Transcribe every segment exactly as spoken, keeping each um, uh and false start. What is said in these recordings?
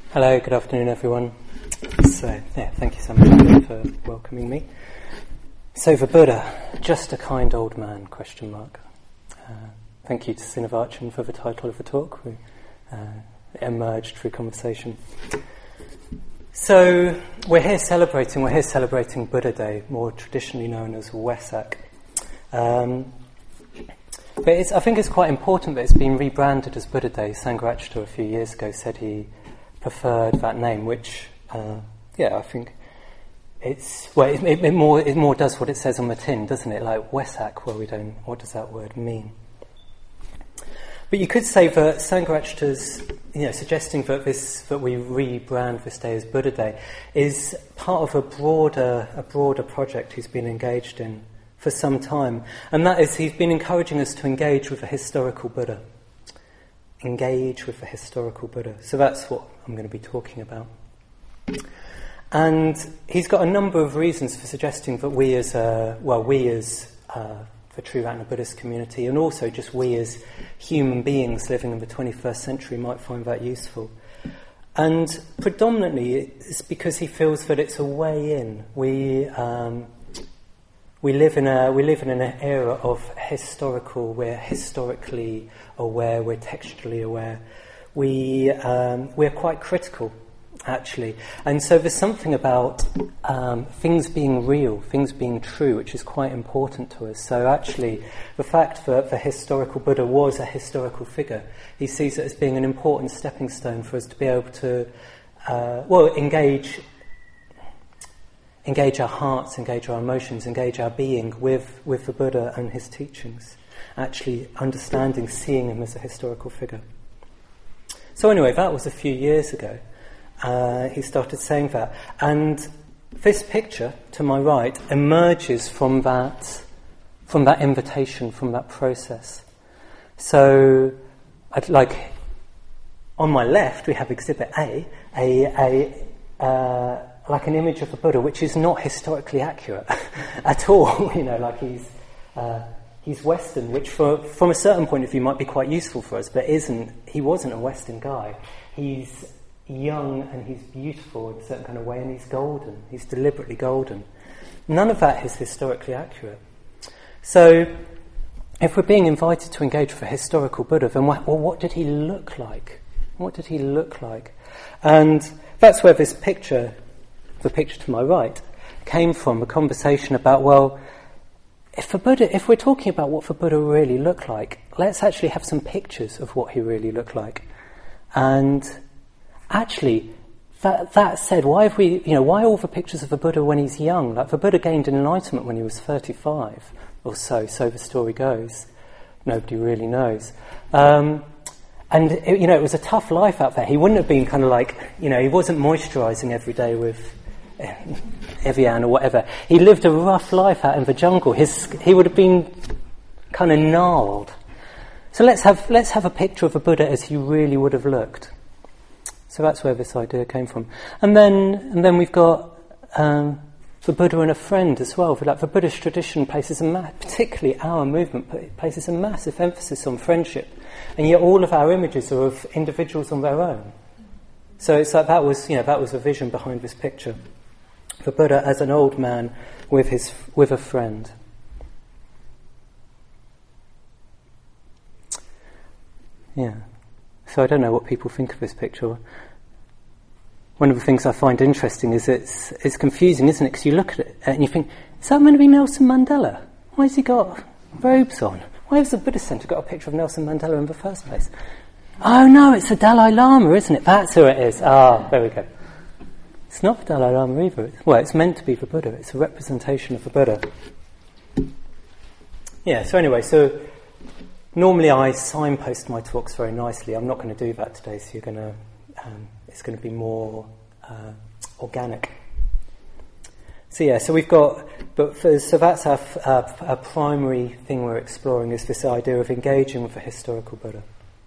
Hello, good afternoon everyone. So, yeah, thank you so much for welcoming me. So the Buddha, just a kind old man, question mark. Uh, thank you to Srinivachan for the title of the talk. We, uh, it emerged through conversation. So, we're here celebrating, we're here celebrating Buddha Day, more traditionally known as Wesak. Um, but it's, I think it's quite important that it's been rebranded as Buddha Day. Sangharakshita a few years ago said he preferred that name, which, uh, yeah, I think it's, well, it, it, it more it more does what it says on the tin, doesn't it? Like Wesak, well, we don't, what does that word mean? But you could say that Sangharakshita's, you know, suggesting that this, that we rebrand this day as Buddha Day is part of a broader, a broader project he's been engaged in for some time. And that is, he's been encouraging us to engage with a historical Buddha. Engage with the historical Buddha. So that's what I'm going to be talking about. And he's got a number of reasons for suggesting that we as, a, well, we as uh, the True Ratna Buddhist community, and also just we as human beings living in the twenty-first century might find that useful. And predominantly it's because he feels that it's a way in. We um, we live in a we live in an era of historical. We're historically aware. We're textually aware. We um, we're quite critical, actually, and so there's something about um, things being real, things being true, which is quite important to us. So actually, the fact that the historical Buddha was a historical figure, he sees it as being an important stepping stone for us to be able to, uh, well, engage. engage our hearts, engage our emotions, engage our being with, with the Buddha and his teachings, actually understanding, seeing him as a historical figure. So anyway, that was a few years ago. Uh, he started saying that. And this picture, to my right, emerges from that, from that invitation, from that process. So, I'd like, on my left, we have Exhibit A, a... a uh, like an image of the Buddha, which is not historically accurate at all. You know, like he's uh, he's Western, which for, from a certain point of view might be quite useful for us, but isn't. He wasn't a Western guy. He's young and he's beautiful in a certain kind of way, and he's golden. He's deliberately golden. None of that is historically accurate. So, if we're being invited to engage with a historical Buddha, then what, well, what did he look like? What did he look like? And that's where this picture. The picture to my right came from a conversation about, well, if the Buddha, if we're talking about what the Buddha really looked like, let's actually have some pictures of what he really looked like. And actually, that that said, why have we, you know, why all the pictures of the Buddha when he's young? Like the Buddha gained enlightenment when he was thirty-five or so, so the story goes. Nobody really knows. Um, and, it, you know, it was a tough life out there. He wouldn't have been kind of like, you know, he wasn't moisturising every day with Evian or whatever. He lived a rough life out in the jungle. His he would have been kind of gnarled. So let's have let's have a picture of a Buddha as he really would have looked. So that's where this idea came from. And then and then we've got um, the Buddha and a friend as well. Like the Buddhist tradition places a ma- particularly our movement places a massive emphasis on friendship, and yet all of our images are of individuals on their own. So it's like that was you know that was the vision behind this picture. The Buddha as an old man with his with a friend. Yeah. So I don't know what people think of this picture. One of the things I find interesting is it's it's confusing, isn't it? Because you look at it and you think, is that meant to be Nelson Mandela? Why has he got robes on? Why has the Buddhist Centre got a picture of Nelson Mandela in the first place? Oh no, it's the Dalai Lama, isn't it? That's who it is. Ah, there we go. It's not the Dalai Lama either. Well, it's meant to be the Buddha. It's a representation of the Buddha. Yeah, so anyway, so normally I signpost my talks very nicely. I'm not going to do that today, so you're going to, um, it's going to be more uh, organic. So yeah, so we've got, but for, so that's our, our, our primary thing we're exploring is this idea of engaging with a historical Buddha.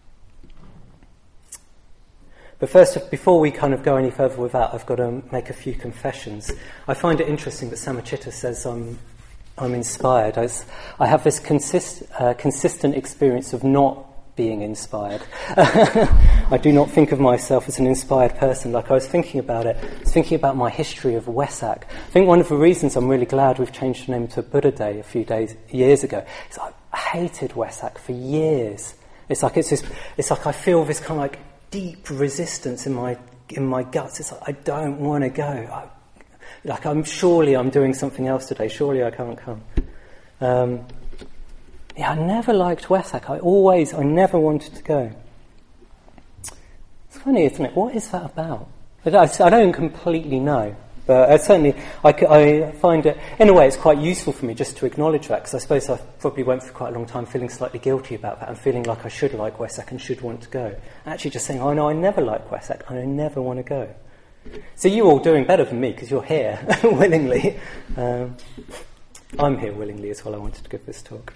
But first, before we kind of go any further with that, I've got to make a few confessions. I find it interesting that Samachita says I'm, I'm inspired. I, I have this consist, uh, consistent experience of not being inspired. I do not think of myself as an inspired person. Like I was thinking about it, I was thinking about my history of Wesak. I think one of the reasons I'm really glad we've changed the name to Buddha Day a few days, years ago, is I hated Wesak for years. It's like it's this, it's like I feel this kind of like deep resistance in my in my guts. It's like I don't want to go. I, like I'm surely I'm doing something else today. Surely I can't come. Um, Yeah, I never liked Wesak. I always, I never wanted to go. It's funny, isn't it? What is that about? I don't, I don't completely know, but I certainly, I, I find it, in a way, it's quite useful for me just to acknowledge that, because I suppose I probably went for quite a long time feeling slightly guilty about that and feeling like I should like Wesak and should want to go. Actually just saying, oh no, I never like Wesak, and I never want to go. So you're all doing better than me, because you're here, willingly. Um, I'm here willingly as well. I wanted to give this talk.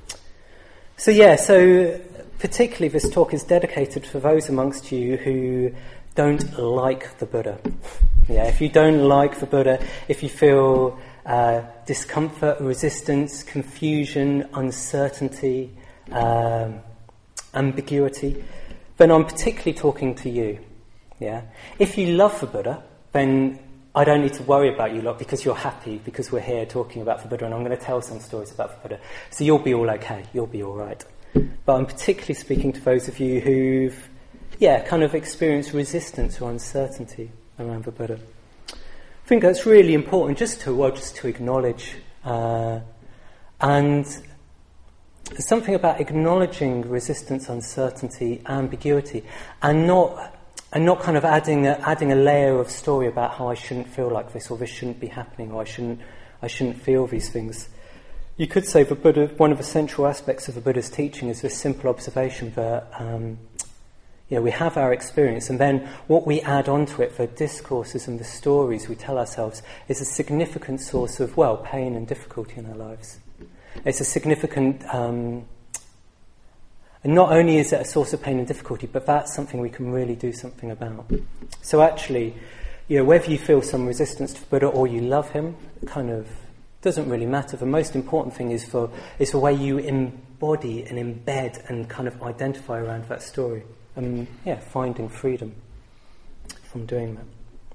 So yeah, so particularly this talk is dedicated for those amongst you who don't like the Buddha. Yeah, if you don't like the Buddha, if you feel uh, discomfort, resistance, confusion, uncertainty, um, ambiguity, then I'm particularly talking to you. Yeah, if you love the Buddha, then I don't need to worry about you lot because you're happy, because we're here talking about the Buddha and I'm going to tell some stories about the Buddha. So you'll be all okay, you'll be all right. But I'm particularly speaking to those of you who've, yeah, kind of experienced resistance or uncertainty around the Buddha. I think that's really important just to, well, just to acknowledge. Uh, and there's something about acknowledging resistance, uncertainty, ambiguity, and not... And not kind of adding a, adding a layer of story about how I shouldn't feel like this, or this shouldn't be happening, or I shouldn't I shouldn't feel these things. You could say the Buddha, one of the central aspects of the Buddha's teaching is this simple observation that um, you know, we have our experience, and then what we add onto it, the discourses and the stories we tell ourselves, is a significant source of, well, pain and difficulty in our lives. It's a significant... Um, And not only is it a source of pain and difficulty, but that's something we can really do something about. So actually, you know, whether you feel some resistance to Buddha or you love him, kind of doesn't really matter. The most important thing is for is the way you embody and embed and kind of identify around that story. And yeah, finding freedom from doing that.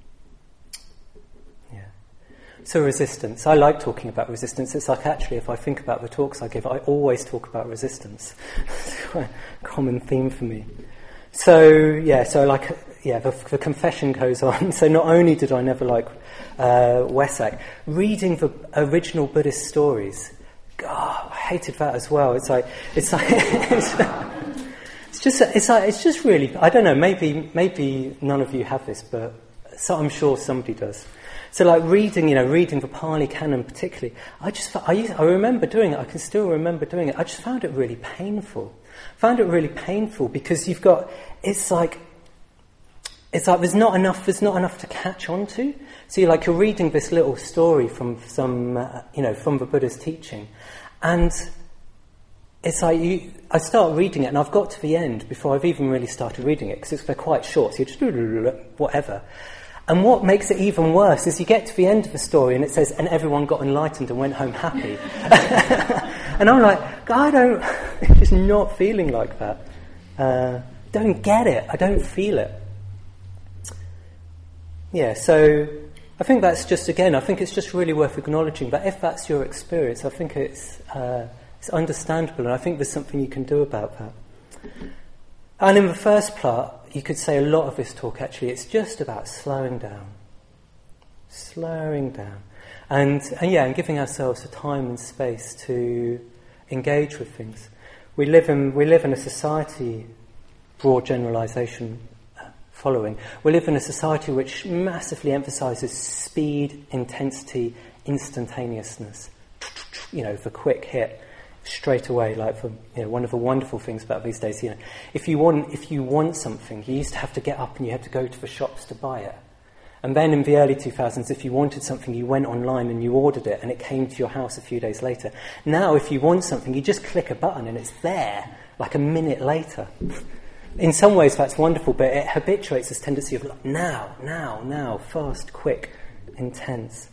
So resistance. I like talking about resistance. It's like actually, if I think about the talks I give, I always talk about resistance. It's quite a common theme for me. So, yeah, so like, yeah, the, the confession goes on. So not only did I never like uh, Wesak, reading the original Buddhist stories, God, I hated that as well. It's like, it's like, it's, it's just, it's like, it's just really, I don't know, maybe, maybe none of you have this, but so I'm sure somebody does. So like reading, you know, reading the Pali Canon particularly, I just, I, used, I remember doing it, I can still remember doing it, I just found it really painful. Found it really painful because you've got, it's like, it's like there's not enough, there's not enough to catch on to. So you're like, you're reading this little story from some, uh, you know, from the Buddha's teaching, and it's like you, I start reading it and I've got to the end before I've even really started reading it because they're quite short, so you just whatever. And what makes it even worse is you get to the end of the story and it says, and everyone got enlightened and went home happy. And I'm like, I don't, I'm just not feeling like that. Uh, don't get it. I don't feel it. Yeah, so I think that's just, again, I think it's just really worth acknowledging that if that's your experience, I think it's, uh, it's understandable, and I think there's something you can do about that. And in the first part, you could say a lot of this talk, actually, it's just about slowing down. Slowing down. And, and yeah, and giving ourselves the time and space to engage with things. We live in, we live in a society, broad generalisation uh, following, we live in a society which massively emphasises speed, intensity, instantaneousness. You know, the quick hit. Straight away, like for, you know, one of the wonderful things about these days, you know, if you want if you want something, you used to have to get up and you had to go to the shops to buy it. And then in the early two thousands, if you wanted something, you went online and you ordered it and it came to your house a few days later. Now, if you want something, you just click a button and it's there, like a minute later. In some ways, that's wonderful, but it habituates this tendency of like, now, now, now, fast, quick, intense.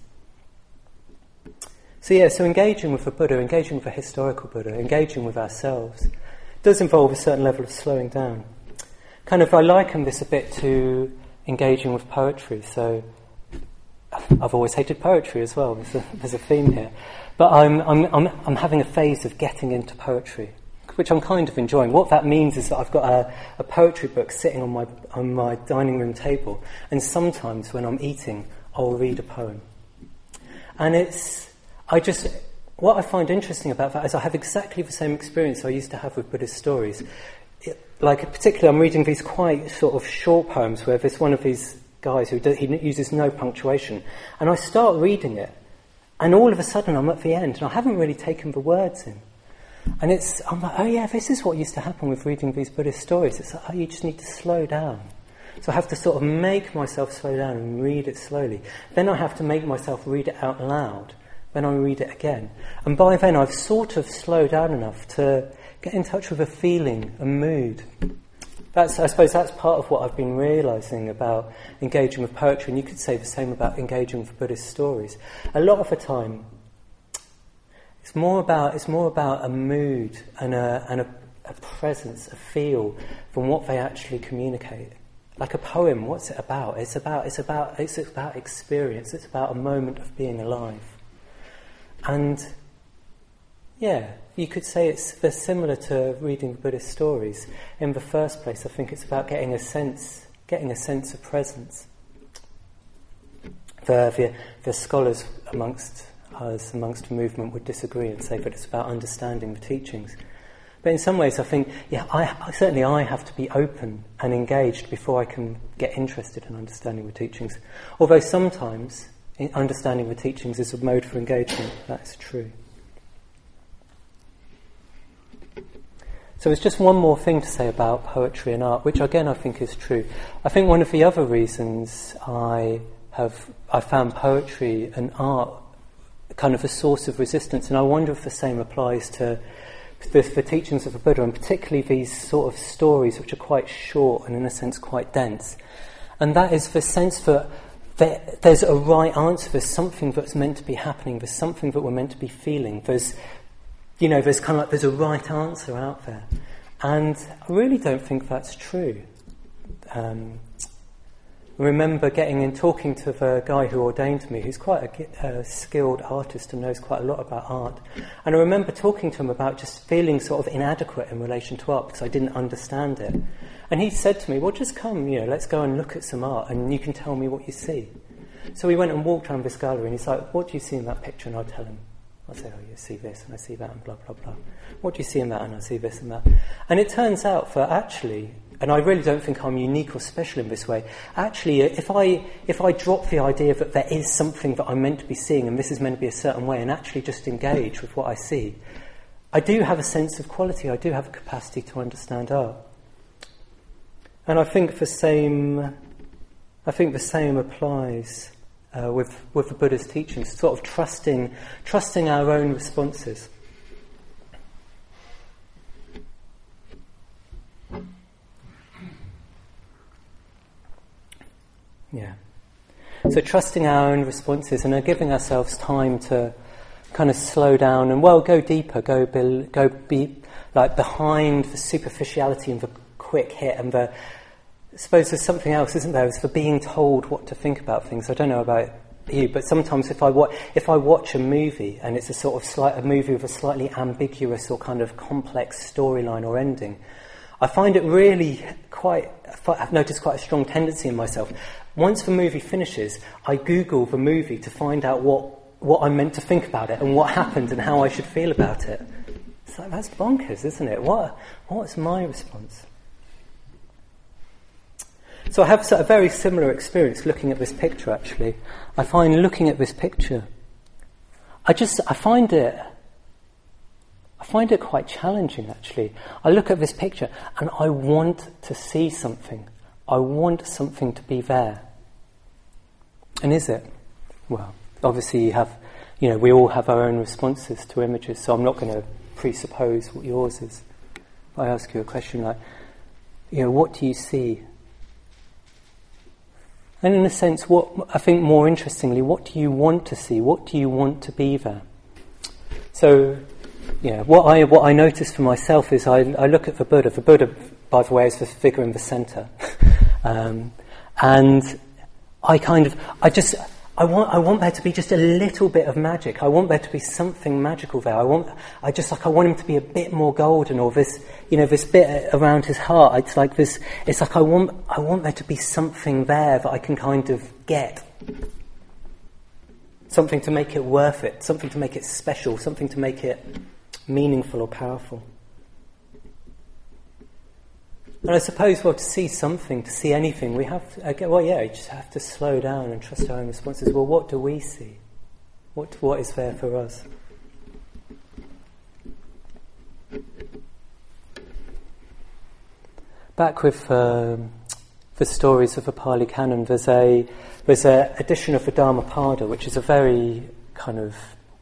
So yeah, so engaging with the Buddha, engaging with a historical Buddha, engaging with ourselves, does involve a certain level of slowing down. Kind of, I liken this a bit to engaging with poetry. So I've always hated poetry as well. There's a, there's a theme here. But I'm, I'm, I'm, I'm having a phase of getting into poetry, which I'm kind of enjoying. What that means is that I've got a, a poetry book sitting on my on my dining room table, and sometimes when I'm eating, I'll read a poem. And it's, I just, what I find interesting about that is I have exactly the same experience I used to have with Buddhist stories. It, like, particularly, I'm reading these quite sort of short poems where there's one of these guys who do, he uses no punctuation, and I start reading it, and all of a sudden I'm at the end, and I haven't really taken the words in. And it's, I'm like, oh yeah, this is what used to happen with reading these Buddhist stories. It's like, oh, you just need to slow down. So I have to sort of make myself slow down and read it slowly. Then I have to make myself read it out loud. Then I read it again. And by then I've sort of slowed down enough to get in touch with a feeling, a mood. That's, I suppose that's part of what I've been realising about engaging with poetry, and you could say the same about engaging with Buddhist stories. A lot of the time, it's more about it's more about a mood and a and a, a presence, a feel, than what they actually communicate. Like a poem, what's it about? It's about it's about it's about experience. It's about a moment of being alive. And yeah, you could say it's similar to reading Buddhist stories. In the first place, I think it's about getting a sense, getting a sense of presence. The the, the scholars amongst us, amongst the movement, would disagree and say that it's about understanding the teachings. But in some ways, I think, yeah, I, certainly I have to be open and engaged before I can get interested in understanding the teachings. Although sometimes understanding the teachings is a mode for engagement. That's true. So there's just one more thing to say about poetry and art, which again I think is true. I think one of the other reasons I have I found poetry and art kind of a source of resistance, and I wonder if the same applies to the, the teachings of the Buddha, and particularly these sort of stories which are quite short and in a sense quite dense. And that is the sense that there, there's a right answer, there's something that's meant to be happening, there's something that we're meant to be feeling, there's, you know, there's kind of like, there's a right answer out there. And I really don't think that's true. Um, I remember getting in, talking to the guy who ordained me, who's quite a, a skilled artist and knows quite a lot about art. And I remember talking to him about just feeling sort of inadequate in relation to art because I didn't understand it. And he said to me, well, just come, you know, let's go and look at some art and you can tell me what you see. So we went and walked around this gallery and he's like, what do you see in that picture? And I'll tell him. I'll say, oh, you see this and I see that and blah, blah, blah. What do you see in that? And I see this and that. And it turns out that actually, and I really don't think I'm unique or special in this way, actually, if I if I drop the idea that there is something that I'm meant to be seeing and this is meant to be a certain way and actually just engage with what I see, I do have a sense of quality, I do have a capacity to understand art. And I think the same, I think the same applies uh, with with the Buddha's teachings, sort of trusting trusting our own responses. Yeah. So trusting our own responses and giving ourselves time to kind of slow down and, well, go deeper, go be, go be like behind the superficiality and the quick hit and the, I suppose there's something else, isn't there? It's for being told what to think about things. I don't know about you, but sometimes if I wa- if I watch a movie and it's a sort of slight a movie with a slightly ambiguous or kind of complex storyline or ending, I find it really quite, I've noticed quite a strong tendency in myself. Once the movie finishes, I Google the movie to find out what, what I'm meant to think about it and what happened and how I should feel about it. It's like, that's bonkers, isn't it? What What's my response? So I have a very similar experience looking at this picture, actually. I find looking at this picture, I just, I find it, I find it quite challenging, actually. I look at this picture and I want to see something. I want something to be there. And is it? Well, obviously you have, you know, we all have our own responses to images, so I'm not going to presuppose what yours is. If I ask you a question like, you know, what do you see? And in a sense, what I think more interestingly, what do you want to see? What do you want to be there? So you know, what I what I notice for myself is I, I look at the Buddha. The Buddha, by the way, is the figure in the centre, um, and I kind of I just I want I want there to be just a little bit of magic. I want there to be something magical there. I want I just like I want him to be a bit more golden, or this you know this bit around his heart. It's like this. It's like I want I want there to be something there that I can kind of get. Something to make it worth it, something to make it special, something to make it meaningful or powerful. And I suppose, well, to see something, to see anything, we have to, again, well, yeah, you just have to slow down and trust our own responses. Well, what do we see? What What is there for us? Back with um, the stories of the Pali Canon, there's a there's an edition of the Dhammapada, which is a very kind of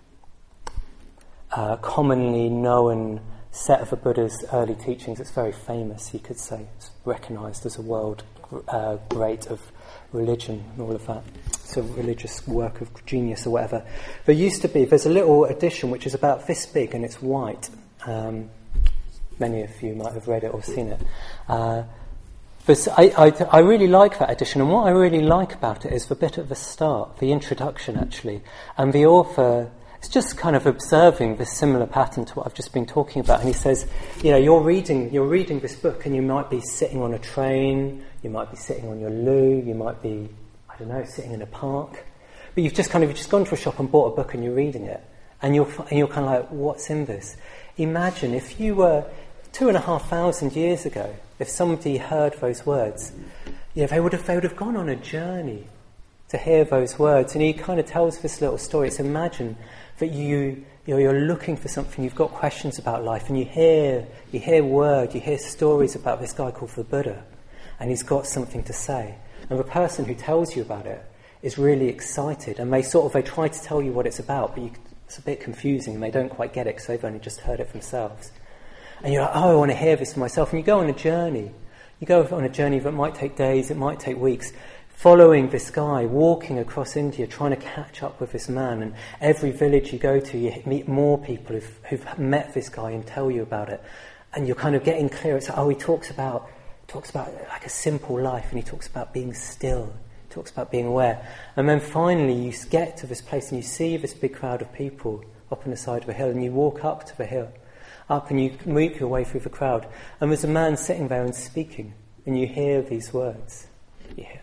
uh, commonly known set of the Buddha's early teachings. It's very famous, you could say. It's recognised as a world uh, great of religion and all of that. It's a religious work of genius or whatever. There used to be, there's a little edition which is about this big and it's white. Um, many of you might have read it or seen it. Uh, But I, I, I really like that edition, and what I really like about it is the bit at the start, the introduction actually, and the author is just kind of observing this similar pattern to what I've just been talking about, and he says, you know, you're reading, you're reading this book, and you might be sitting on a train, you might be sitting on your loo, you might be, I don't know, sitting in a park, but you've just kind of you've just gone to a shop and bought a book and you're reading it, and you're and you're kind of like, what's in this? Imagine if you were two and a half thousand years ago. If somebody heard those words, you know, they would have they would have gone on a journey to hear those words. And he kind of tells this little story. It's imagine that you, you know, you're looking for something, you've got questions about life, and you hear you hear word, you hear stories about this guy called the Buddha, and he's got something to say. And the person who tells you about it is really excited, and they sort of they try to tell you what it's about, but you, it's a bit confusing, and they don't quite get it because they've only just heard it themselves. And you're like, oh, I want to hear this for myself. And you go on a journey. You go on a journey that might take days, it might take weeks, following this guy, walking across India, trying to catch up with this man. And every village you go to, you meet more people who've, who've met this guy and tell you about it. And you're kind of getting clear. It's like, oh, he talks about, talks about like a simple life, and he talks about being still. He talks about being aware. And then finally you get to this place and you see this big crowd of people up on the side of a hill, and you walk up to the hill. Up and you move your way through the crowd, and there's a man sitting there and speaking, and you hear these words. You hear.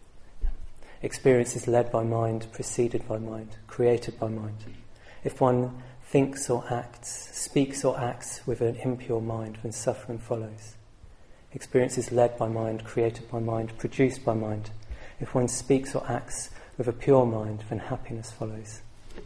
Experience is led by mind, preceded by mind, created by mind. If one thinks or acts, speaks or acts with an impure mind, then suffering follows. Experience is led by mind, created by mind, produced by mind. If one speaks or acts with a pure mind, then happiness follows.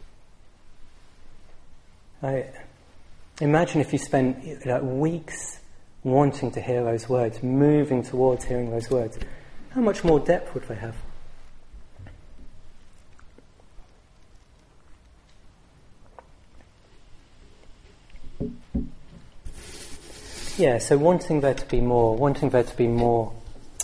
I, Imagine if you spent you know, weeks wanting to hear those words, moving towards hearing those words. How much more depth would they have? Yeah, so wanting there to be more, wanting there to be more.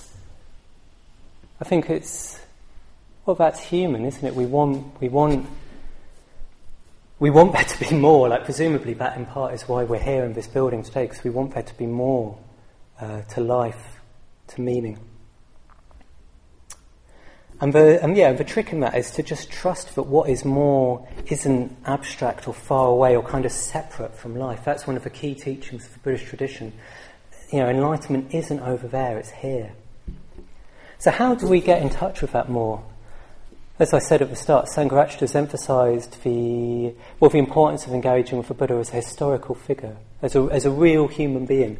I think it's, well, that's human, isn't it? We want, we want, we want there to be more. Like presumably, that in part is why we're here in this building today, because we want there to be more uh, to life, to meaning. And the and yeah, the trick in that is to just trust that what is more isn't abstract or far away or kind of separate from life. That's one of the key teachings of the Buddhist tradition. You know, enlightenment isn't over there; it's here. So how do we get in touch with that more? As I said at the start, Sangharakshita has emphasised the well the importance of engaging with the Buddha as a historical figure, as a as a real human being,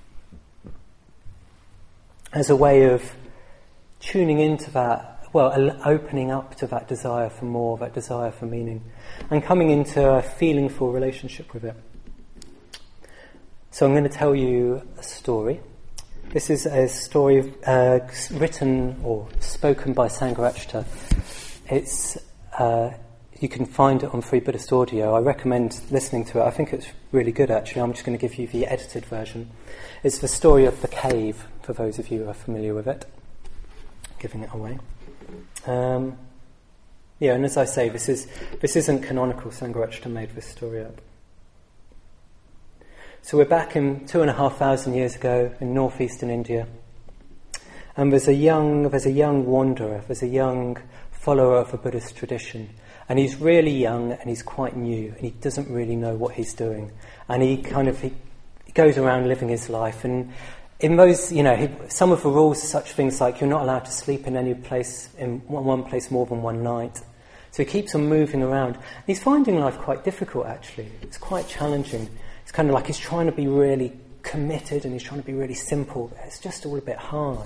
as a way of tuning into that. Well, opening up to that desire for more, that desire for meaning, and coming into a feelingful relationship with it. So I'm going to tell you a story. This is a story uh, written or spoken by Sangharakshita. It's uh, you can find it on Free Buddhist Audio. I recommend listening to it. I think it's really good, actually. I'm just going to give you the edited version. It's the story of the cave, for those of you who are familiar with it. Giving it away. Um, yeah, and as I say, this is this isn't canonical. Sangharakshita made this story up. So we're back in two and a half thousand years ago in northeastern India. And there's a young, there's a young wanderer, there's a young follower of a Buddhist tradition. And he's really young and he's quite new and he doesn't really know what he's doing. And he kind of, he, he goes around living his life. And in those, you know, he, some of the rules are such things like you're not allowed to sleep in any place, in one place more than one night. So he keeps on moving around. And he's finding life quite difficult, actually. It's quite challenging. It's kind of like he's trying to be really committed and he's trying to be really simple. But it's just all a bit hard.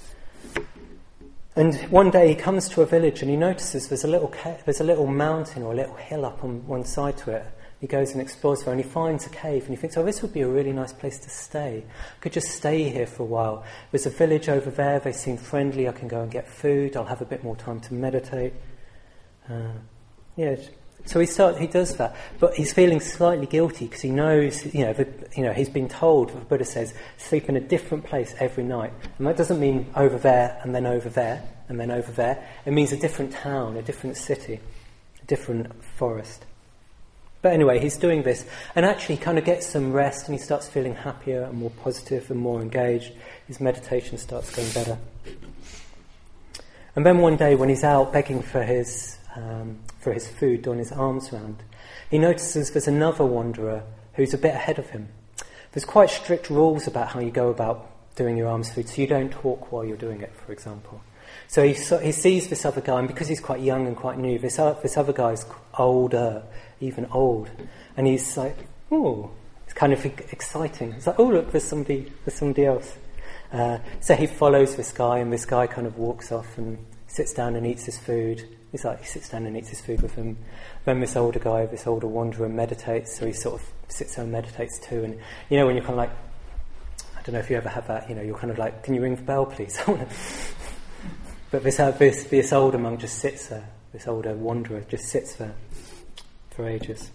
And one day he comes to a village and he notices there's a little ca- there's a little mountain or a little hill up on one side to it. He goes and explores there and he finds a cave and he thinks, oh, this would be a really nice place to stay. I could just stay here for a while. There's a village over there, they seem friendly, I can go and get food, I'll have a bit more time to meditate. Uh, yeah, so he start, he does that, but he's feeling slightly guilty because he knows, you know, the, you know, he's been told, the Buddha says, sleep in a different place every night, and that doesn't mean over there and then over there and then over there. It means a different town, a different city, a different forest. But anyway, he's doing this, and actually he kind of gets some rest, and he starts feeling happier and more positive and more engaged. His meditation starts going better. And then one day, when he's out begging for his Um, for his food, doing his arms round, he notices there's another wanderer who's a bit ahead of him. There's quite strict rules about how you go about doing your alms food, so you don't talk while you're doing it, for example. So he so he sees this other guy, and because he's quite young and quite new, this, uh, this other guy's older, even old, and he's like, oh, it's kind of exciting. It's like, oh look, there's somebody, there's somebody else. Uh, so he follows this guy, and this guy kind of walks off and sits down and eats his food. He's like, he sits down and eats his food with him. Then this older guy, this older wanderer, meditates, so he sort of sits there and meditates too. And you know, when you're kind of like, I don't know if you ever have that, you know, you're kind of like, can you ring the bell, please? But this, uh, this this older monk just sits there, this older wanderer just sits there for ages.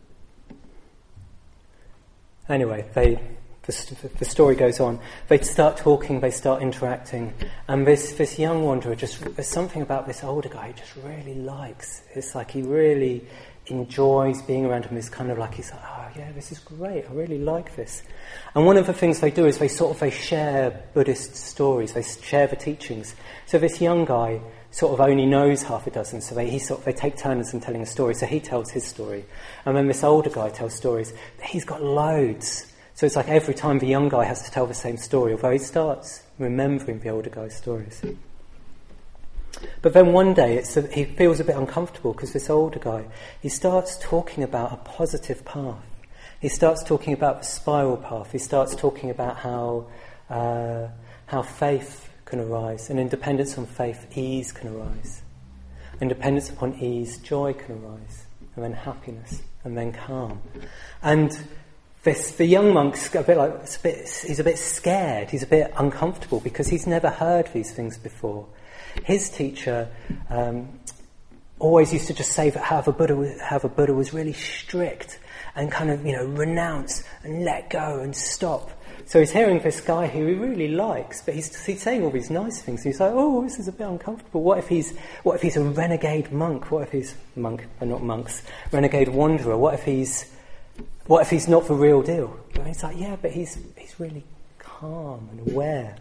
Anyway, they... The, the story goes on. They start talking, they start interacting, and this, this young wanderer, just there's something about this older guy he just really likes. It's like he really enjoys being around him. It's kind of like he's like, oh yeah, this is great, I really like this. And one of the things they do is they sort of they share Buddhist stories, they share the teachings. So this young guy sort of only knows half a dozen, so they he sort of, they take turns in telling a story. So he tells his story, and then this older guy tells stories. But he's got loads. So it's like every time the young guy has to tell the same story, although he starts remembering the older guy's stories. But then one day it's a, he feels a bit uncomfortable because this older guy, he starts talking about a positive path. He starts talking about the spiral path. He starts talking about how uh, how faith can arise, and in dependence on faith, ease can arise. In dependence upon ease, joy can arise, and then happiness, and then calm. And This, the young monk's a bit like, it's a bit, he's a bit scared, he's a bit uncomfortable because he's never heard these things before. His teacher um, always used to just say that how the Buddha was, how the Buddha was really strict and kind of, you know, renounce and let go and stop. So he's hearing this guy who he really likes, but he's, he's saying all these nice things. He's like, oh, this is a bit uncomfortable. What if he's, what if he's a renegade monk? What if he's monk, they're not monks, renegade wanderer? What if he's What if he's not the real deal? And he's like, yeah, but he's he's really calm and aware.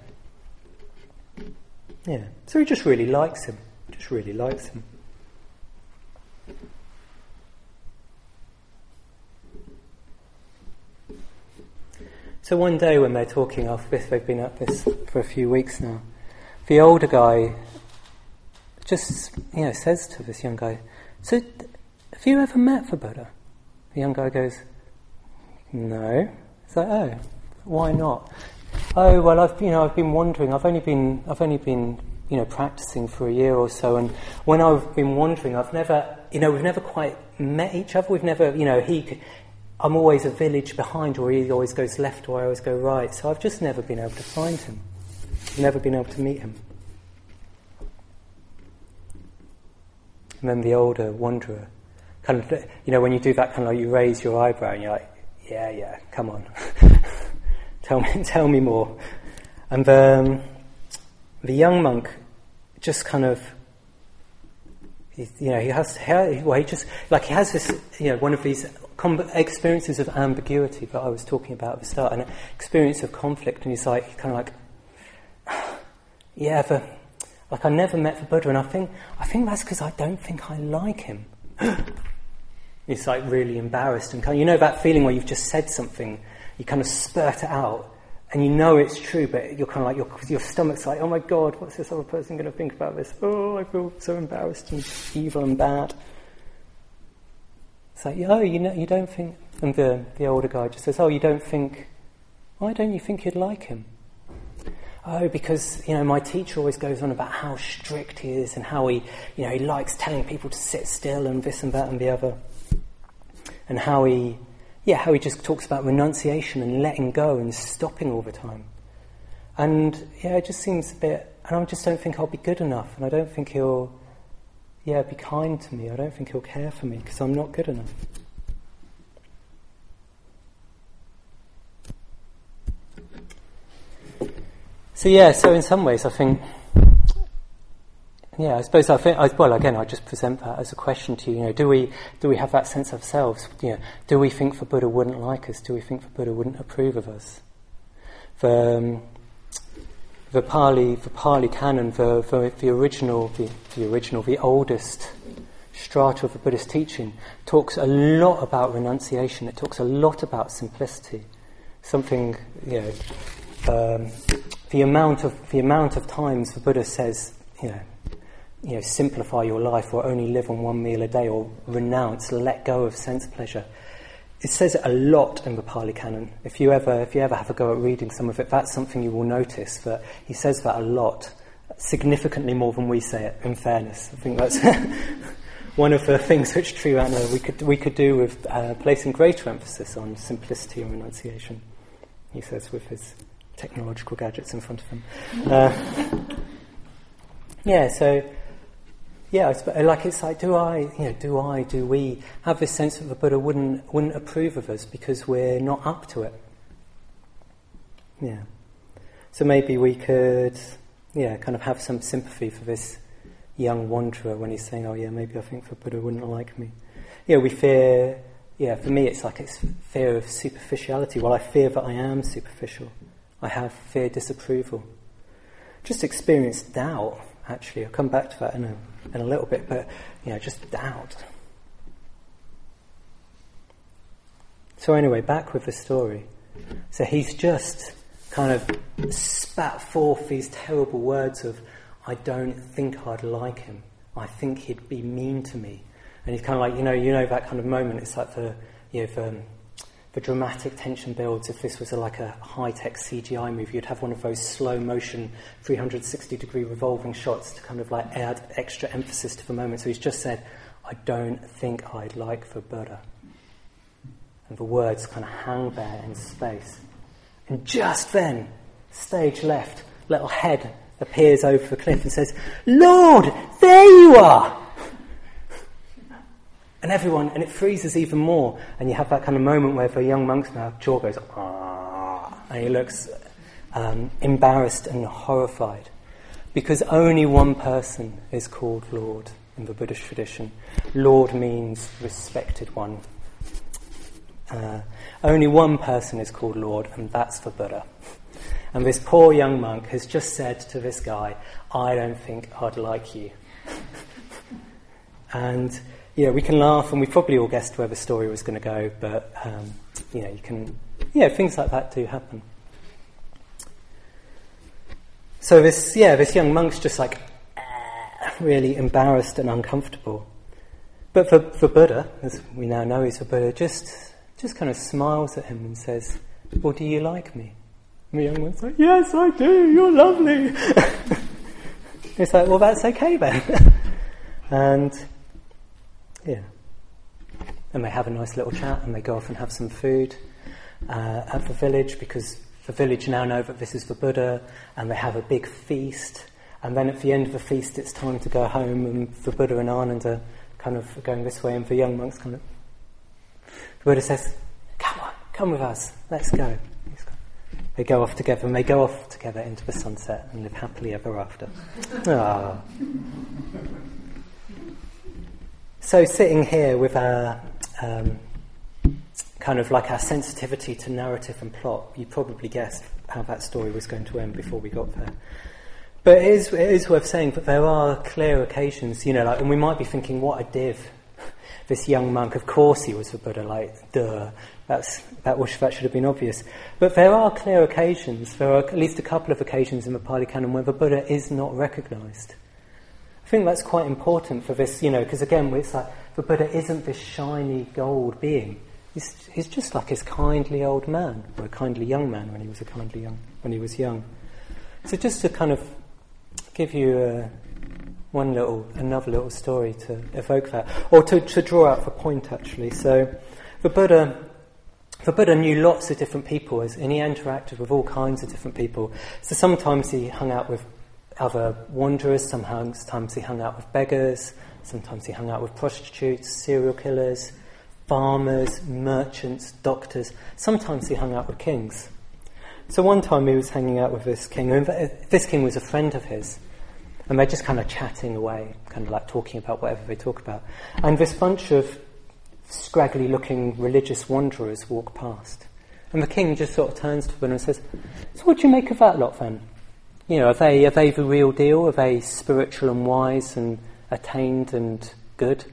Yeah, so he just really likes him. Just really likes him. So one day when they're talking after this, they've been at this for a few weeks now, the older guy just, you know, says to this young guy, so have you ever met the Buddha? The young guy goes, no. It's like, oh, why not? Oh, well, I've you know I've been wandering. I've only been I've only been you know practicing for a year or so, and when I've been wandering, I've never you know we've never quite met each other. We've never you know he I'm always a village behind, or he always goes left, or I always go right. So I've just never been able to find him. I've never been able to meet him. And then the older wanderer, kind of you know when you do that, kind of like you raise your eyebrow and you're like, yeah, yeah, come on, tell me, tell me more. And the, um, the young monk just kind of he, you know, he has, he, well, he just, like he has this, you know, one of these com- experiences of ambiguity that I was talking about at the start, an experience of conflict, and he's like, he's kind of like, yeah, the, like I never met the Buddha, and I think, I think that's because I don't think I like him. He's like really embarrassed, and kind of, you know that feeling where you've just said something, you kind of spurt it out, and you know it's true, but you're kind of like, your, your stomach's like, oh my God, what's this other person going to think about this? Oh, I feel so embarrassed and evil and bad. It's like, oh, you know, you don't think, and the, the older guy just says, oh, you don't think, why don't you think you'd like him? Oh, because, you know, my teacher always goes on about how strict he is and how he, you know, he likes telling people to sit still and this and that and the other. And how he, yeah, how he just talks about renunciation and letting go and stopping all the time. And, yeah, it just seems a bit, and I just don't think I'll be good enough, and I don't think he'll, yeah, be kind to me. I don't think he'll care for me because I'm not good enough. So yeah, so in some ways I think, yeah, I suppose I think, well, again, I just present that as a question to you. You know, do we do we have that sense of ourselves? You know, do we think the Buddha wouldn't like us? Do we think the Buddha wouldn't approve of us? The um, the Pali the Pali Canon, the the, the original the, the original the oldest strata of the Buddhist teaching talks a lot about renunciation. It talks a lot about simplicity. Something, you know. Um, the amount of the amount of times the Buddha says, you know, you know, simplify your life, or only live on one meal a day, or renounce, let go of sense pleasure. It says it a lot in the Pali Canon. If you ever, if you ever have a go at reading some of it, that's something you will notice, that he says that a lot, significantly more than we say it. In fairness, I think that's one of the things which Triratna we could we could do with uh, placing greater emphasis on simplicity and renunciation. He says with his technological gadgets in front of him. Uh, yeah, so, yeah, I suppose, like it's like, do I, you know, do I, do we have this sense that the Buddha wouldn't wouldn't approve of us because we're not up to it? Yeah. So maybe we could, yeah, kind of have some sympathy for this young wanderer when he's saying, oh yeah, maybe I think the Buddha wouldn't like me. Yeah, we fear, yeah, for me it's like it's fear of superficiality. Well, I fear that I am superficial. I have fear disapproval. Just experience doubt, actually. I'll come back to that in a, in a little bit, but, you know, just doubt. So anyway, back with the story. So he's just kind of spat forth these terrible words of, I don't think I'd like him. I think he'd be mean to me. And he's kind of like, you know, you know that kind of moment. It's like the, you know, the, the dramatic tension builds. If this was a, like a high-tech C G I movie, you'd have one of those slow-motion three hundred sixty degree revolving shots to kind of like add extra emphasis to the moment. So he's just said, I don't think I'd like the Buddha. And the words kind of hang there in space. And just then, stage left, little head appears over the cliff and says, Lord, there you are! And everyone, and it freezes even more, and you have that kind of moment where the young monk's mouth jaw goes, ah, and he looks um, embarrassed and horrified, because only one person is called Lord in the Buddhist tradition. Lord means respected one. Uh, only one person is called Lord, and that's the Buddha. And this poor young monk has just said to this guy, I don't think I'd like you. And yeah, we can laugh, and we probably all guessed where the story was going to go, but, um, you know, you can, yeah, things like that do happen. So this, yeah, this young monk's just like, really embarrassed and uncomfortable. But for, for Buddha, as we now know he's a Buddha, just, just kind of smiles at him and says, well, do you like me? And the young monk's like, yes, I do, you're lovely. It's like, well, that's okay then. And yeah. And they have a nice little chat, and they go off and have some food uh, at the village, because the village now know that this is the Buddha, and they have a big feast. And then at the end of the feast, it's time to go home, and the Buddha and Ananda are kind of going this way, and the young monks kind of... The Buddha says, come on, come with us, let's go. They go off together, and they go off together into the sunset and live happily ever after. Ah. So sitting here with our um, kind of like our sensitivity to narrative and plot, you probably guessed how that story was going to end before we got there. But it is, it is worth saying that there are clear occasions, you know, like, and we might be thinking, what a div, this young monk, of course he was the Buddha, like, duh, that's, that, was, that should have been obvious. But there are clear occasions, there are at least a couple of occasions in the Pali Canon where the Buddha is not recognised. I think that's quite important for this, you know, because again, it's like, the Buddha isn't this shiny gold being. He's, he's just like his kindly old man, or a kindly young man when he was a kindly young, when he was young. So just to kind of give you uh, one little, another little story to evoke that, or to, to draw out the point actually. So the Buddha, the Buddha knew lots of different people, and he interacted with all kinds of different people. So sometimes he hung out with other wanderers, sometimes he hung out with beggars, sometimes he hung out with prostitutes, serial killers, farmers, merchants, doctors. Sometimes he hung out with kings. So one time he was hanging out with this king, and this king was a friend of his, and they're just kind of chatting away, kind of like talking about whatever they talk about. And this bunch of scraggly-looking religious wanderers walk past, and the king just sort of turns to them and says, "So what do you make of that lot then? You know, are they are they the real deal? Are they spiritual and wise and attained and good?"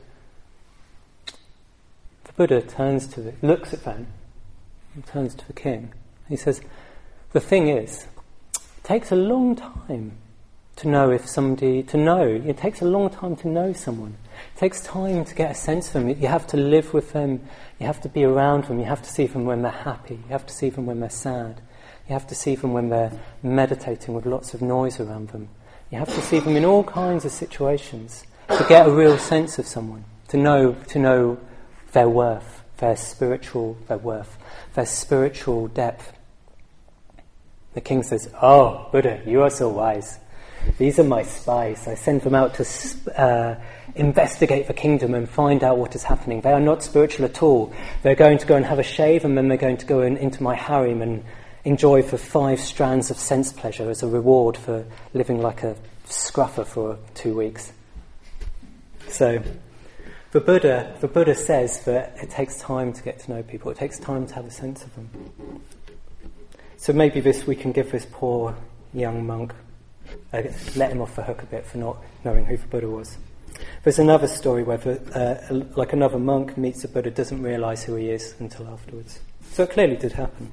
The Buddha turns to the, looks at them, and turns to the king. He says, "The thing is, it takes a long time to know if somebody, to know, it takes a long time to know someone. It takes time to get a sense of them. You have to live with them, you have to be around them, you have to see them when they're happy, you have to see them when they're sad, you have to see them when they're meditating with lots of noise around them. You have to see them in all kinds of situations to get a real sense of someone, to know, to know their worth, their spiritual, their worth, their spiritual depth." The king says, "Oh, Buddha, you are so wise. These are my spies. I send them out to uh, investigate the kingdom and find out what is happening. They are not spiritual at all. They're going to go and have a shave, and then they're going to go in, into my harem and enjoy for five strands of sense pleasure as a reward for living like a scruffer for two weeks." So the Buddha, the Buddha says that it takes time to get to know people. It takes time to have a sense of them. So maybe this we can give this poor young monk, uh, let him off the hook a bit for not knowing who the Buddha was. There's another story where, the, uh, like another monk meets the Buddha, doesn't realise who he is until afterwards. So it clearly did happen.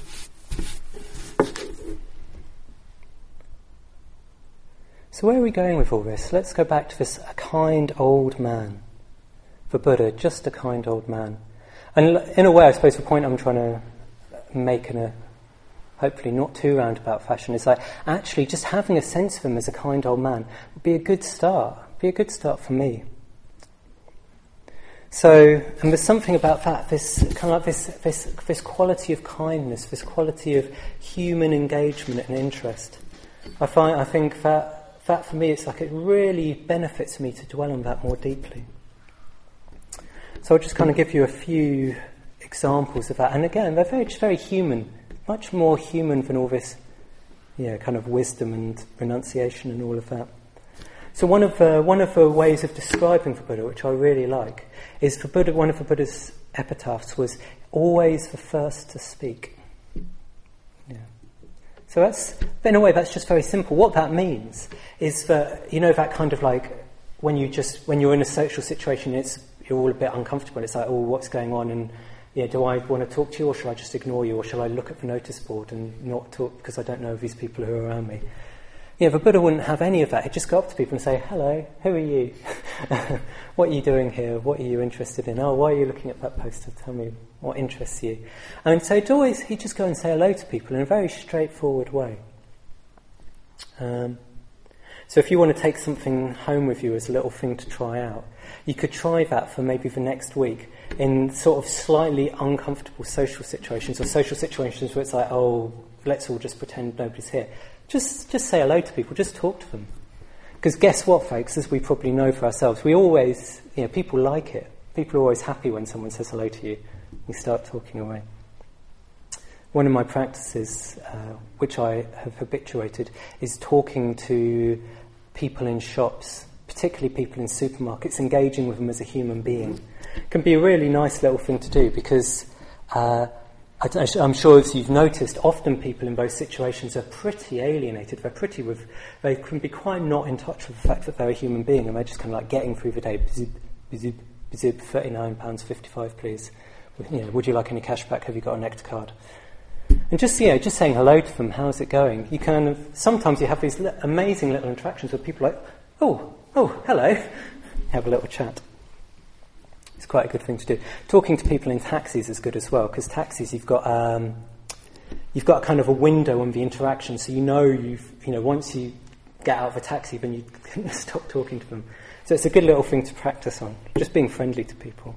So where are we going with all this? Let's go back to this a kind old man. The Buddha, just a kind old man. And in a way, I suppose the point I'm trying to make in a hopefully not too roundabout fashion is like actually just having a sense of him as a kind old man would be a good start, be a good start for me. So, and there's something about that, this kind of like this, this, this quality of kindness, this quality of human engagement and interest. I find, I think that, that for me, it's like it really benefits me to dwell on that more deeply. So I'll just kind of give you a few examples of that. And again, they're very, just very human, much more human than all this, yeah, kind of wisdom and renunciation and all of that. So one of the, one of the ways of describing the Buddha, which I really like, is the Buddha. One of the Buddha's epitaphs was always the first to speak. Yeah. So that's, in a way, that's just very simple. What that means is that, you know, that kind of like when you just when you're in a social situation, it's you're all a bit uncomfortable. It's like, oh, what's going on? And yeah, do I want to talk to you, or shall I just ignore you, or shall I look at the notice board and not talk because I don't know these people who are around me? Yeah, the Buddha wouldn't have any of that. He'd just go up to people and say, "Hello, who are you? What are you doing here? What are you interested in? Oh, why are you looking at that poster? Tell me what interests you." And so he'd always, he'd just go and say hello to people in a very straightforward way. Um, so if you want to take something home with you as a little thing to try out, you could try that for maybe the next week in sort of slightly uncomfortable social situations, or social situations where it's like, oh, let's all just pretend nobody's here. Just just say hello to people, just talk to them. Because guess what, folks, as we probably know for ourselves, we always, you know, people like it. People are always happy when someone says hello to you. You start talking away. One of my practices, uh, which I have habituated, is talking to people in shops particularly people in supermarkets, engaging with them as a human being, can be a really nice little thing to do because uh, I, I'm sure as you've noticed, often people in those situations are pretty alienated. They're pretty with, they can be quite not in touch with the fact that they're a human being, and they're just kind of like getting through the day. Bizib, bizib, bizib, thirty-nine pounds fifty-five, please. You know, would you like any cash back? Have you got a Nectar card? And just, you know, just saying hello to them, how's it going? You kind of, sometimes you have these li- amazing little interactions with people like, oh, oh, hello. Have a little chat. It's quite a good thing to do. Talking to people in taxis is good as well, because taxis, you've got um, you've got kind of a window on the interaction, so you know you've you know once you get out of a taxi, then you can stop talking to them. So it's a good little thing to practice on, just being friendly to people.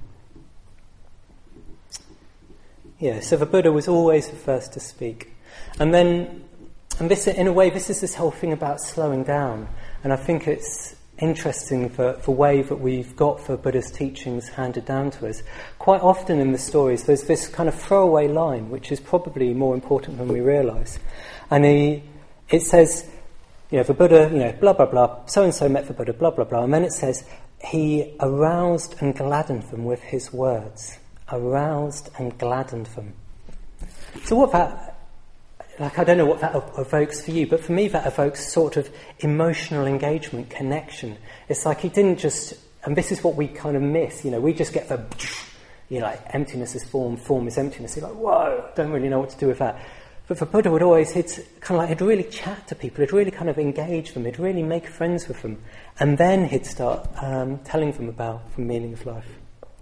Yeah. So the Buddha was always the first to speak, and then and this in a way this is this whole thing about slowing down, and I think it's interesting for the way that we've got for Buddha's teachings handed down to us. Quite often in the stories there's this kind of throwaway line which is probably more important than we realise. And he, it says, you know, the Buddha, you know, blah blah blah, so-and-so met the Buddha, blah blah blah, and then it says, he aroused and gladdened them with his words. Aroused and gladdened them. So what that, like, I don't know what that evokes for you, but for me that evokes sort of emotional engagement, connection. It's like he didn't just, and this is what we kind of miss, you know, we just get the, you know, like, emptiness is form, form is emptiness. You're like, whoa, don't really know what to do with that. But the Buddha would always, he'd kind of like, he'd really chat to people, he'd really kind of engage them, he'd really make friends with them, and then he'd start um, telling them about the meaning of life.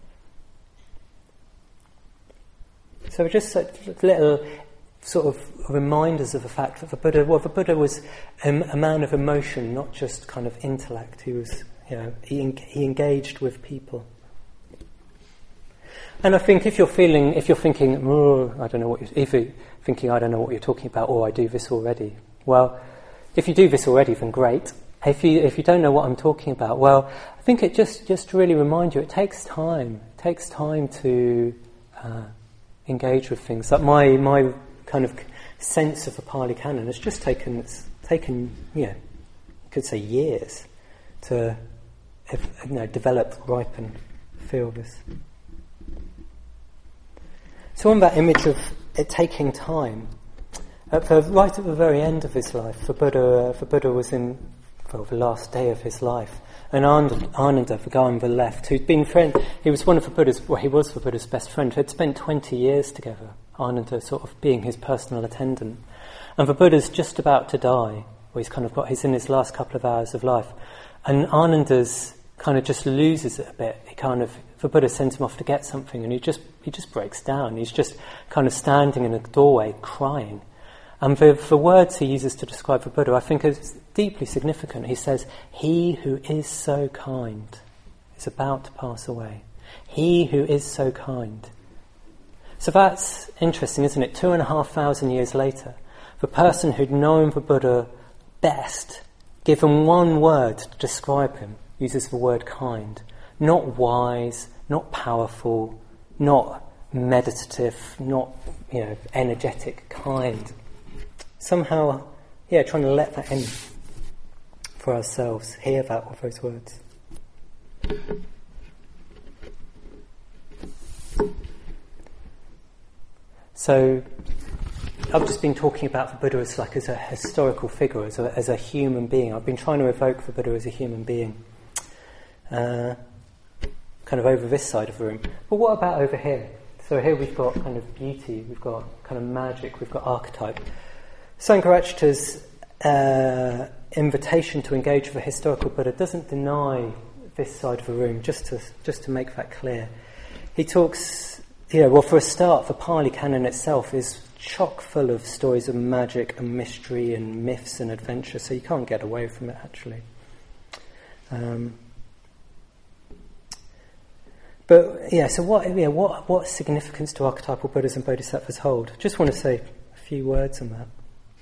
So just like little sort of reminders of the fact that the Buddha, well, the Buddha was um, a man of emotion, not just kind of intellect. He was, you know, he, he engaged with people. And I think if you're feeling, if you're thinking, oh, I don't know what you're, if you're thinking, I don't know what you're talking about, or I do this already. Well, if you do this already, then great. If you if you don't know what I'm talking about, well, I think it just just to really remind you, it takes time. It takes time to uh, engage with things. Like my my. kind of sense of the Pali Canon has just taken, it's taken, you know, you could say years to, you know, develop, ripen, feel this. So on that image of it taking time, at the, right at the very end of his life, the Buddha, uh, the Buddha was in, well, the last day of his life, and Ananda, Ananda, the guy on the left, who'd been friend, he was one of the Buddha's, well, he was the Buddha's best friend, who had spent twenty years together. Ananda sort of being his personal attendant. And the Buddha's just about to die, or he's kind of got, he's in his last couple of hours of life. And Ananda's kind of just loses it a bit. He kind of, the Buddha sends him off to get something, and he just he just breaks down. He's just kind of standing in a doorway crying. And the, the words he uses to describe the Buddha, I think, is deeply significant. He says, "He who is so kind is about to pass away. He who is so kind." So that's interesting, isn't it? Two and a half thousand years later, the person who'd known the Buddha best, given one word to describe him, uses the word kind. Not wise, not powerful, not meditative, not, you know, energetic, kind. Somehow, yeah, trying to let that in for ourselves, hear that with those words. So, I've just been talking about the Buddha as like as a historical figure, as a, as a human being. I've been trying to evoke the Buddha as a human being, uh, kind of over this side of the room. But what about over here? So here we've got kind of beauty, we've got kind of magic, we've got archetype. Sangharakshita's uh, invitation to engage with a historical Buddha doesn't deny this side of the room, just to just to make that clear. He talks. Yeah, well, for a start, the Pali Canon itself is chock full of stories of magic and mystery and myths and adventure, so you can't get away from it, actually. Um, but, yeah, so what, yeah, what, what significance do archetypal Buddhas and Bodhisattvas hold? Just want to say a few words on that.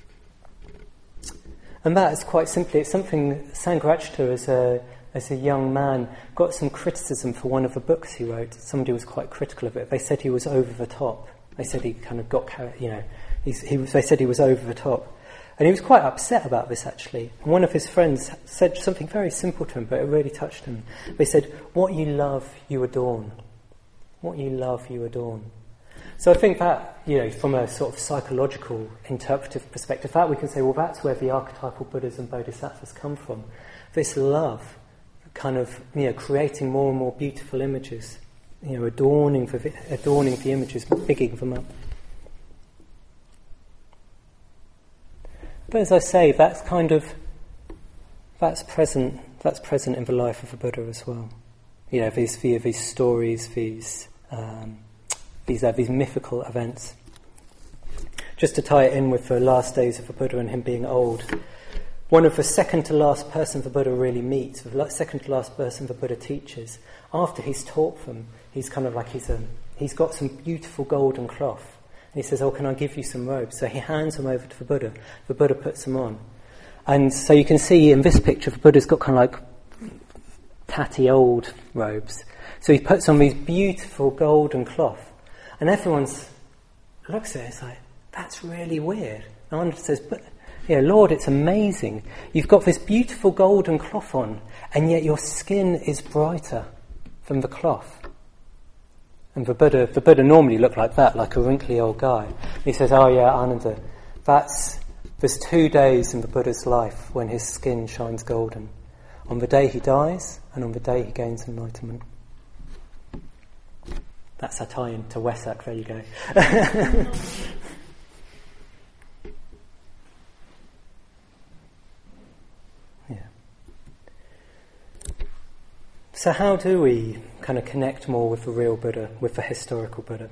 And that is quite simply, it's something Sangharakshita as a as a young man got some criticism for one of the books he wrote. Somebody was quite critical of it. They said he was over the top. They said he kind of got, you know, he's, he was, they said he was over the top. And he was quite upset about this, actually. And one of his friends said something very simple to him, but it really touched him. They said, what you love, you adorn. What you love, you adorn. So I think that, you know, from a sort of psychological, interpretive perspective, that we can say, well, that's where the archetypal Buddhas and Bodhisattvas come from. This love, kind of, you know, creating more and more beautiful images, you know, adorning the, adorning the images, bigging them up. But as I say, that's kind of, that's present, that's present in the life of the Buddha as well. You know, these, these stories, these, um, these, uh, these mythical events. Just to tie it in with the last days of the Buddha and him being old, one of the second to last person the Buddha really meets, the second to last person the Buddha teaches, after he's taught them, he's kind of like, he's, a, he's got some beautiful golden cloth. And he says, oh, can I give you some robes? So he hands them over to the Buddha. The Buddha puts them on. And so you can see in this picture, the Buddha's got kind of like tatty old robes. So he puts on these beautiful golden cloth. And everyone looks at it, it's like, that's really weird. And Ananda says, but, yeah, Lord, it's amazing. You've got this beautiful golden cloth on, and yet your skin is brighter than the cloth. And the Buddha, the Buddha normally looked like that, like a wrinkly old guy. And he says, oh yeah, Ananda, that's, there's two days in the Buddha's life when his skin shines golden. On the day he dies, and on the day he gains enlightenment. That's a tie-in to Wesak, there you go. Yeah. So how do we kind of connect more with the real Buddha, with the historical Buddha?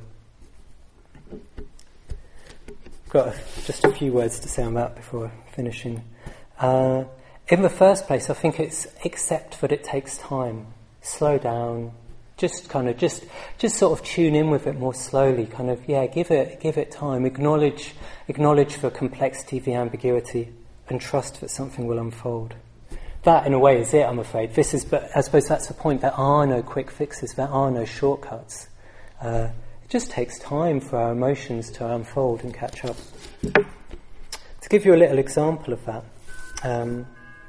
I've got a, just a few words to say on that before finishing. Uh, in the first place, I think it's accept that it takes time. Slow down. Just kind of, just, just sort of tune in with it more slowly. Kind of, yeah, give it, give it time. Acknowledge, acknowledge the complexity, the ambiguity, and trust that something will unfold. That, in a way, is it, I'm afraid. This is, but I suppose that's the point. There are no quick fixes. There are no shortcuts. Uh, it just takes time for our emotions to unfold and catch up. To give you a little example of that, um,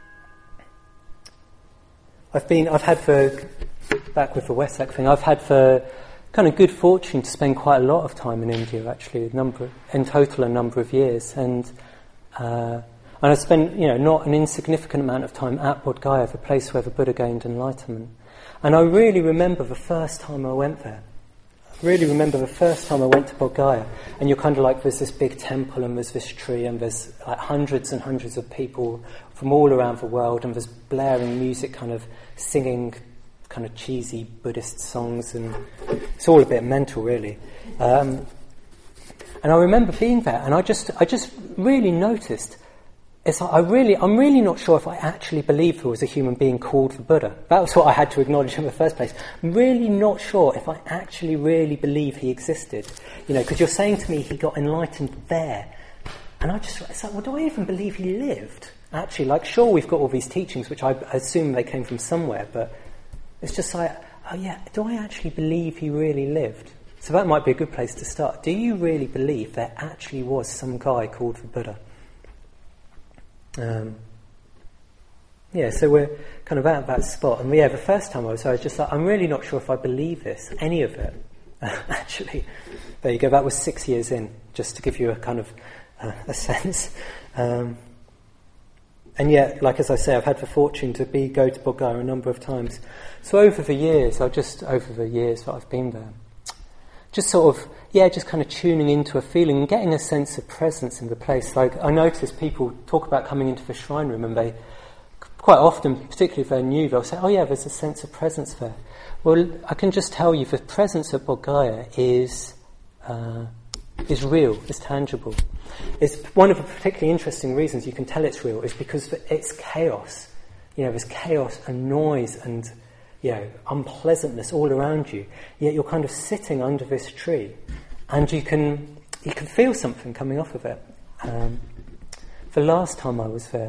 I've been, I've had the, back with the Wesak thing, I've had the kind of good fortune to spend quite a lot of time in India, actually, a number, in total a number of years, and. Uh, And I spent, you know, not an insignificant amount of time at Bodh Gaya, the place where the Buddha gained enlightenment. And I really remember the first time I went there. I really remember the first time I went to Bodh Gaya. And you're kind of like, there's this big temple and there's this tree and there's like hundreds and hundreds of people from all around the world and there's blaring music, kind of singing kind of cheesy Buddhist songs, and it's all a bit mental, really. Um, and I remember being there, and I just, I just really noticed. It's like I really, I'm really not sure if I actually believed there was a human being called the Buddha. That was what I had to acknowledge in the first place. I'm really not sure if I actually really believe he existed. You know, because you're saying to me he got enlightened there. And I just, it's like, well, do I even believe he lived? Actually, like, sure, we've got all these teachings, which I assume they came from somewhere, but it's just like, oh yeah, do I actually believe he really lived? So that might be a good place to start. Do you really believe there actually was some guy called the Buddha? Um, yeah, so we're kind of at that spot. And yeah, the first time I was, I was just like, I'm really not sure if I believe this, any of it. Actually, there you go, that was six years in, just to give you a kind of uh, a sense. Um, and yet, like as I say, I've had the fortune to be go to Bodh Gaya a number of times. So over the years, I just over the years that I've been there, just sort of, yeah, just kind of tuning into a feeling and getting a sense of presence in the place. Like, I notice people talk about coming into the shrine room and they, quite often, particularly if they're new, they'll say, oh yeah, there's a sense of presence there. Well, I can just tell you the presence at Bodh Gaya is, uh, is real, is tangible. It's one of the particularly interesting reasons you can tell it's real is because it's chaos. You know, there's chaos and noise and, you know, unpleasantness all around you, yet you're kind of sitting under this tree and you can you can feel something coming off of it. Um, the last time I was there,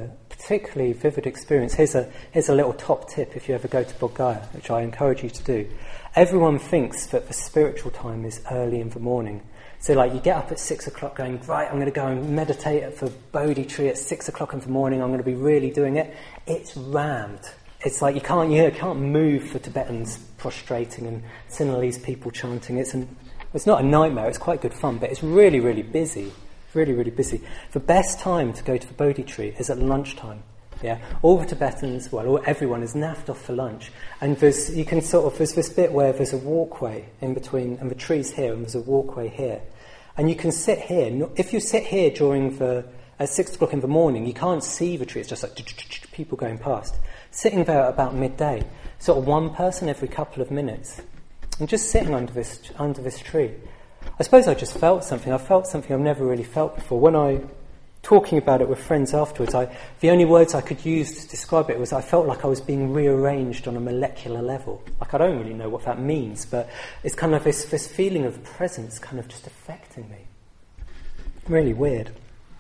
particularly vivid experience. Here's a here's a little top tip if you ever go to Bodh Gaya, which I encourage you to do. Everyone thinks that the spiritual time is early in the morning. So like you get up at six o'clock going, right, I'm going to go and meditate at the Bodhi tree at six o'clock in the morning, I'm going to be really doing it. It's rammed. It's like you can't you can't move for Tibetans prostrating and Sinhalese people chanting. It's an, it's not a nightmare, it's quite good fun, but it's really, really busy. Really, really busy. The best time to go to the Bodhi tree is at lunchtime. Yeah, all the Tibetans, well, all, everyone is naffed off for lunch, and there's you can sort of there's this bit where there's a walkway in between, and the tree's here, and there's a walkway here, and you can sit here. If you sit here during the at six o'clock in the morning, you can't see the tree. It's just like people going past. Sitting there at about midday, sort of one person every couple of minutes, and just sitting under this under this tree. I suppose I just felt something. I felt something I've never really felt before. When I, talking about it with friends afterwards, I, the only words I could use to describe it was I felt like I was being rearranged on a molecular level. Like I don't really know what that means, but it's kind of this, this feeling of presence kind of just affecting me. Really weird.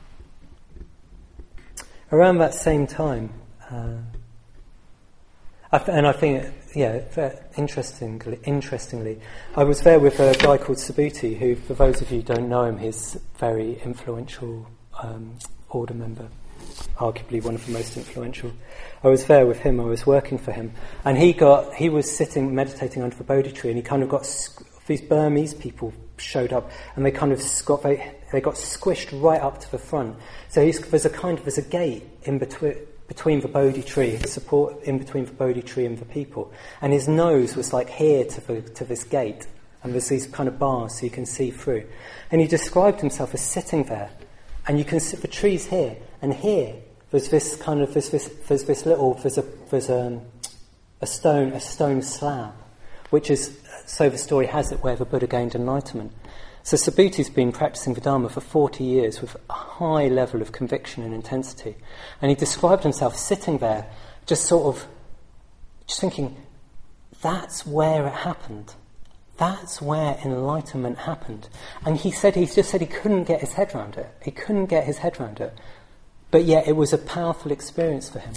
Around that same time, uh, I th- and I think, yeah, interestingly, interestingly, I was there with a guy called Subhuti, who, for those of you who don't know him, he's a very influential um, order member, arguably one of the most influential. I was there with him, I was working for him, and he got, he was sitting, meditating under the Bodhi tree, and he kind of got, these Burmese people showed up, and they kind of got, they, they got squished right up to the front. So he's, there's a kind of, there's a gate in between, between the Bodhi tree, support in between the Bodhi tree and the people. And his nose was like here to the, to this gate. And there's these kind of bars so you can see through. And he described himself as sitting there. And you can see the trees here. And here, there's this kind of, there's this, there's this little, there's a, there's a, a stone, a stone slab, which is, so the story has it, where the Buddha gained enlightenment. So Subhuti's been practicing the Dharma for forty years with a high level of conviction and intensity. And he described himself sitting there, just sort of, just thinking, that's where it happened. That's where enlightenment happened. And he said, he just said he couldn't get his head around it. He couldn't get his head around it. But yet it was a powerful experience for him.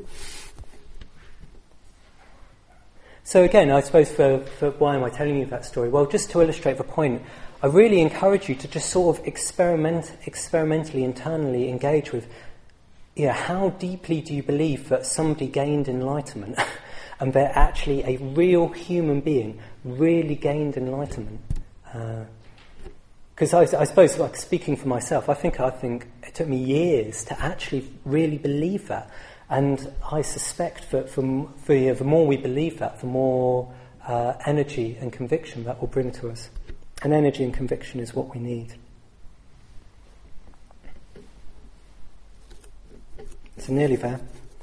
So again, I suppose for, for why am I telling you that story? Well, just to illustrate the point, I really encourage you to just sort of experiment, experimentally, internally engage with, you know, how deeply do you believe that somebody gained enlightenment and they're actually a real human being, really gained enlightenment? Because uh, I, I suppose, like speaking for myself, I think I think it took me years to actually really believe that. And I suspect that for, for, you know, the more we believe that, the more uh, energy and conviction that will bring to us. And energy and conviction is what we need. So nearly there.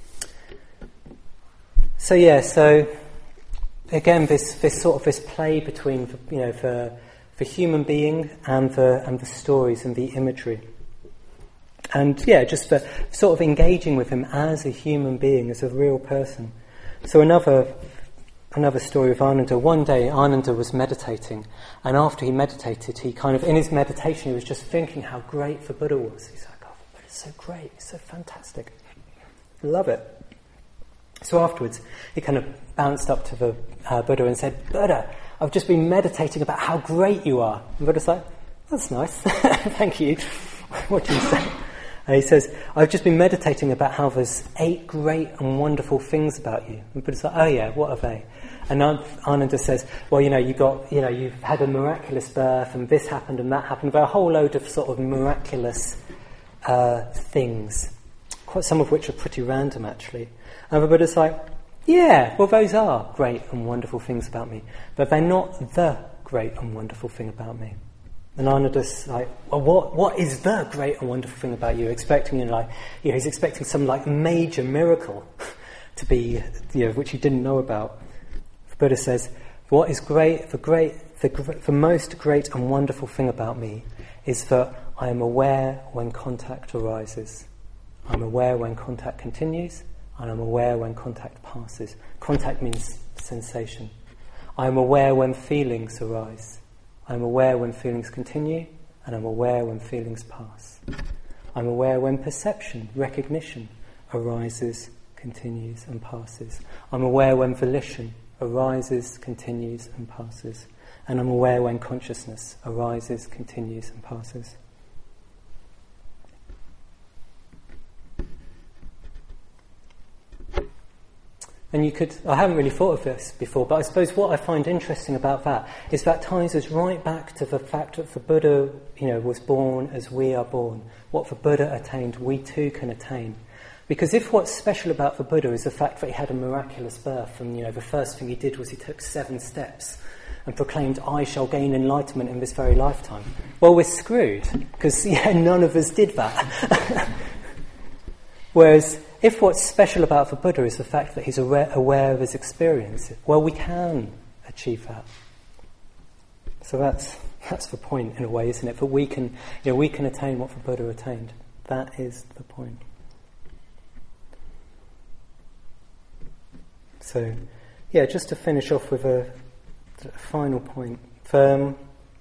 So yeah, so again, this, this sort of this play between the, you know the the human being and the and the stories and the imagery. And yeah, just for sort of engaging with him as a human being, as a real person. So another another story of Ananda. One day Ananda was meditating, and after he meditated, he kind of, in his meditation, he was just thinking how great the Buddha was. He's like, oh, the Buddha's so great, he's so fantastic. Love it. So afterwards, he kind of bounced up to the uh, Buddha and said, Buddha, I've just been meditating about how great you are. And Buddha's like, that's nice, thank you. What do you say? And he says, I've just been meditating about how there's eight great and wonderful things about you. And Buddha's like, oh yeah, what are they? And Ananda says, well, you know, you got, you know, you've had a miraculous birth, and this happened and that happened. There are a whole load of sort of miraculous uh, things, quite some of which are pretty random actually. And the Buddha's like, yeah, well, those are great and wonderful things about me, but they're not the great and wonderful thing about me. And Ananda's like, well, what, what is the great and wonderful thing about you? Expecting, you know, like, you know, he's expecting some like major miracle to be, you know, which he didn't know about. The Buddha says, what is great, the great, the, the most great and wonderful thing about me is that I am aware when contact arises. I'm aware when contact continues, and I'm aware when contact passes. Contact means sensation. I'm aware when feelings arise. I'm aware when feelings continue, and I'm aware when feelings pass. I'm aware when perception, recognition arises, continues and passes. I'm aware when volition arises, continues and passes. And I'm aware when consciousness arises, continues and passes. And you could, I haven't really thought of this before, but I suppose what I find interesting about that is that ties us right back to the fact that the Buddha, you know, was born as we are born. What the Buddha attained, we too can attain. Because if what's special about the Buddha is the fact that he had a miraculous birth, and, you know, the first thing he did was he took seven steps and proclaimed, I shall gain enlightenment in this very lifetime. Well, we're screwed, because, yeah, none of us did that. Whereas, if what's special about the Buddha is the fact that he's aware, aware of his experience, well, we can achieve that. So that's that's the point, in a way, isn't it? That we can, you know, we can attain what the Buddha attained. That is the point. So, yeah, just to finish off with a, a final point. Um,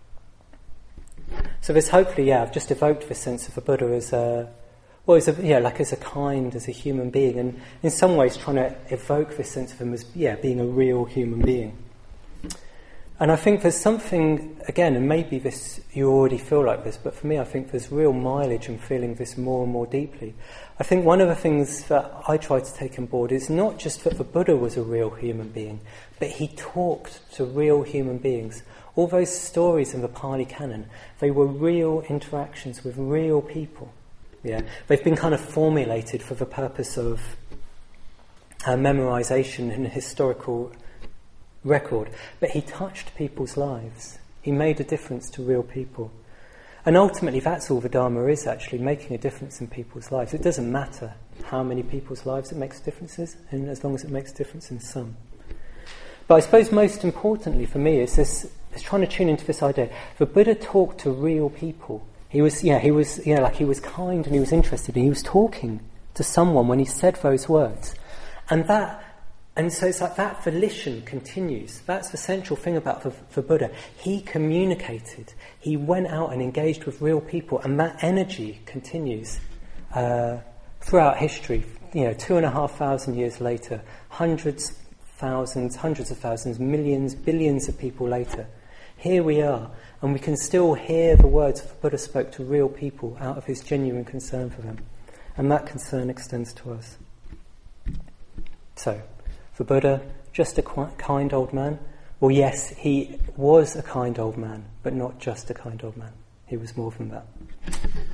so this, hopefully, yeah, I've just evoked this sense of the Buddha as a Well, as a, yeah, like as a kind, as a human being, and in some ways trying to evoke this sense of him as, yeah, being a real human being. And I think there's something, again, and maybe this you already feel like this, but for me I think there's real mileage in feeling this more and more deeply. I think one of the things that I try to take on board is not just that the Buddha was a real human being, but he talked to real human beings. All those stories in the Pali Canon, they were real interactions with real people. Yeah, they've been kind of formulated for the purpose of uh, memorization and historical record. But he touched people's lives. He made a difference to real people. And ultimately that's all the Dharma is, actually, making a difference in people's lives. It doesn't matter how many people's lives it makes differences, and as long as it makes a difference in some. But I suppose most importantly for me is this, is trying to tune into this idea. The Buddha talked to real people. He was, yeah, he was, yeah, like he was kind and he was interested and he was talking to someone when he said those words. And that, and so it's like that volition continues. That's the central thing about the, the Buddha. He communicated. He went out and engaged with real people, and that energy continues uh, throughout history. You know, two and a half thousand years later, hundreds, thousands, hundreds of thousands, millions, billions of people later. Here we are, and we can still hear the words the Buddha spoke to real people out of his genuine concern for them. And that concern extends to us. So, the Buddha, just a kind old man? Well, yes, he was a kind old man, but not just a kind old man. He was more than that.